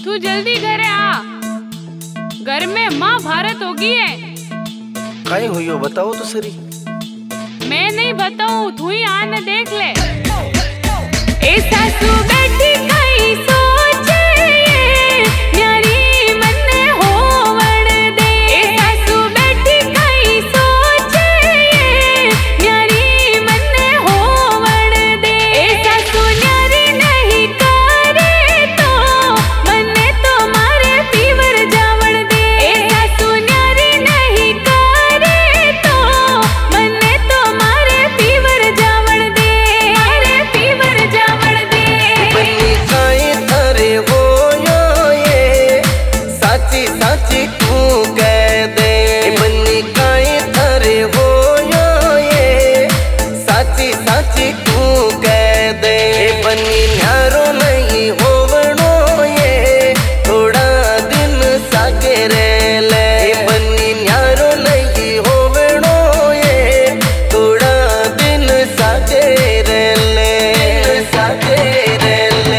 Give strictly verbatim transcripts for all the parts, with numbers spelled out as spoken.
तू जल्दी घरे आ, घर में माँ भारत होगी है। काई हुई हो बताओ तो सरी। मैं नहीं बताऊं, तू ही आने देख ले। ए सासू बैठी कई सोचे न्यारी मन्ने होवण दे। ए सासू बैठी कई सोचे न्यारी मन्ने होवण दे। ए सासू न्यारी नहीं करे तो मन्ने तो मारे पीवर जावण दे। ए सासू न्यारी नहीं करे तो मन्ने तो मारे पीवर जावण दे। मारे पीवर जावण दे। बन्नी काई थारे हो यो ये साची साची तू कह दे। बन्नी काई थारे हो यो ये साची साची तू कह दे। बन्नी न्यारो नहीं होवणो ये थोड़ा दिन सागे रह ले। बन्नी न्यारो नहीं होवणो ये थोड़ा दिन सागे रह ले। सागे रह ले।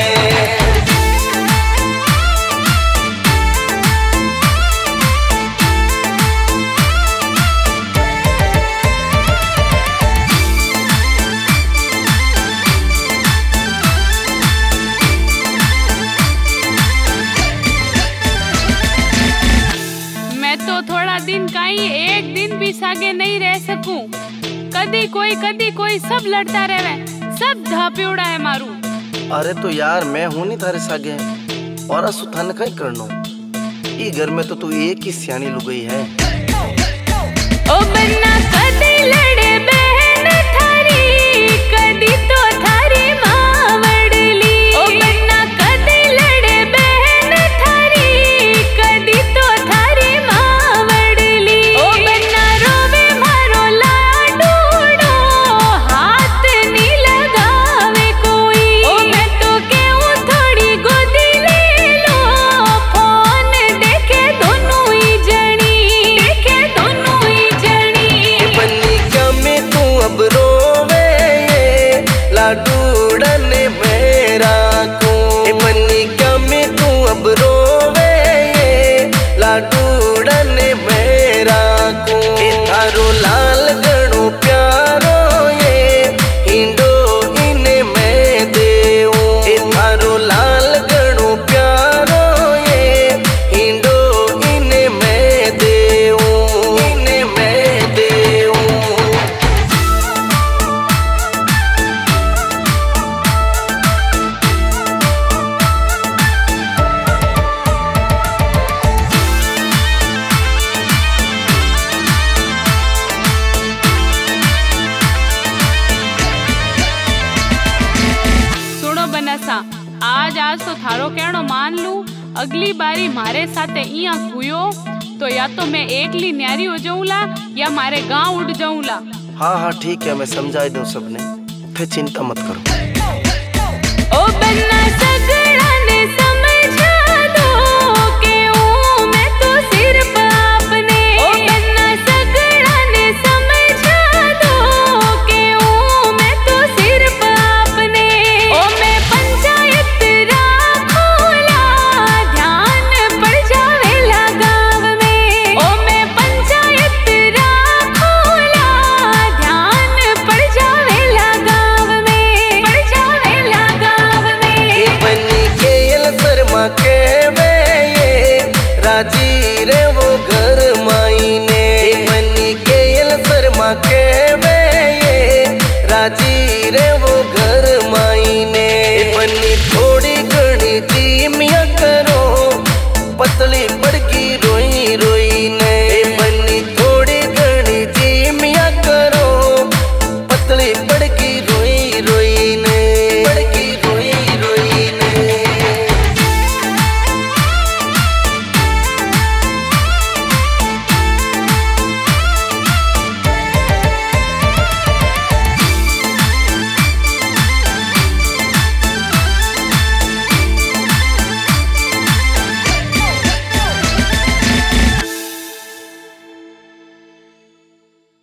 मैं तो थोड़ा दिन काई एक दिन भी सागे नहीं रह सकूं। कदी कोई कदी कोई सब लड़ता रहे, सब धाप्योड़ा है मारू। अरे तो यार मैं हूं नहीं थारे सागे और असु थाने कई करनो। ई घर में तो तू एक ही सियानी लुगाई है। ओ बन्ना कदी लड़े बहन थारी, कदी तो थारी माँ वड़ली। ओ बन्ना कदी लड़े बहन थारी, कदी तो थारी माँ वड़ली। ओ बन्ना रोवे मारो लाडूडो, हाथ नी लगावे कोई। ओ मैं तो कहूँ थोड़ी गोदी ले लो, फोन देखे दोनों ही जनी, देखे दोनों ही जनी। बन्नी क्या में तू अब रोवे ये लाडूड़न मेरा को। बन्नी क्या में तू अब रोवे ये लाडूड़न मेरा को। थारो लाल गणो प्यारो ये हिंडो इने मैं देऊं। थारो लाल गणो प्यारो ये हिंडो इने मैं देऊं। इने मैं देऊं। सुनो बनसा, आज आज तो थारो कहनो मान लू। अगली बारी मारे साथे इया हुयो तो या तो मैं एकली न्यारी हो जाऊंला या मारे गांव उड़ जाऊंला। हाँ हाँ ठीक है, मैं समझा दूं सबने, फिर चिंता मत करो। ओ बन्ना